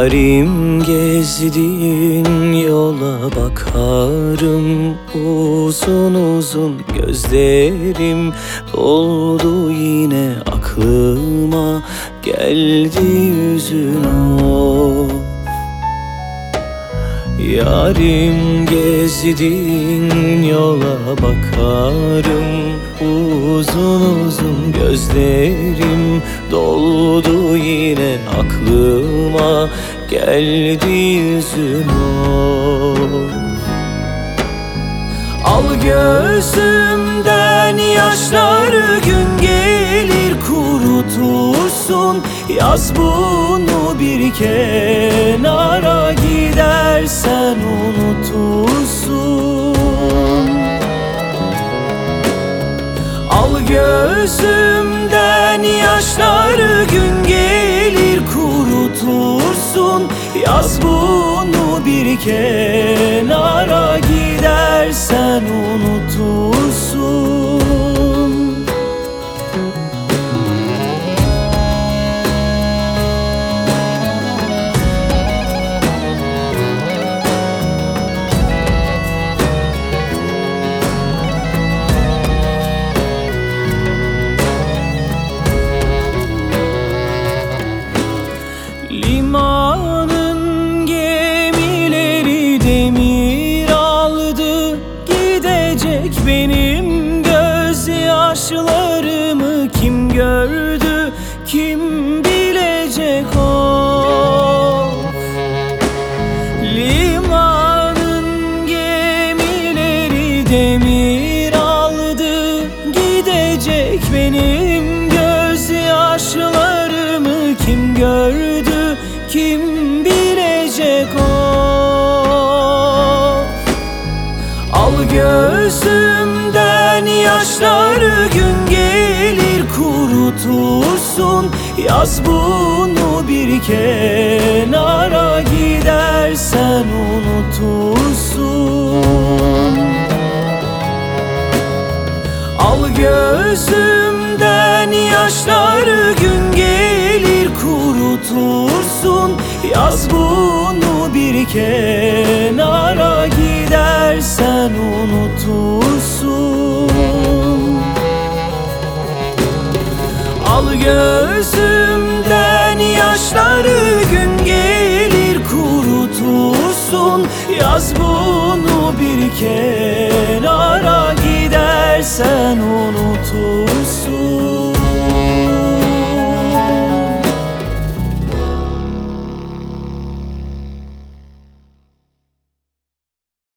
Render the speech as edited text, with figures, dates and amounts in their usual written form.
Yarim gezdiğin yola bakarım, uzun uzun gözlerim doldu yine aklıma, geldi yüzün o. Yarim gezdiğin yola bakarım, uzun uzun gözlerim doldu yine aklıma, geldi yüzün o. Al gözümden yaşları, gün gelir kurutursun. Yaz bunu bir kenara, gidersen unutursun. Al gözümden yaşları, gün gelir kurutursun. Yaz bunu bir kenara, gidersen unutursun. Limanın gemileri demir aldı, gidecek benim gözyaşlarımı kim gördü, kim bilecek o. Limanın gemileri demir aldı, gidecek benim gözyaşlarımı kim gördü, kim bilecek o. Al gözümden yaşları, gün gelir kurutursun. Yaz bunu bir kenara, gidersen unutursun. Al gözümden yaşları, gün gelir kurutursun. Yaz bunu bir kenara, gidersen unutursun. Al gözümden yaşları, gün gelir kurutursun. Yaz bunu bir kenara, gidersen unutursun.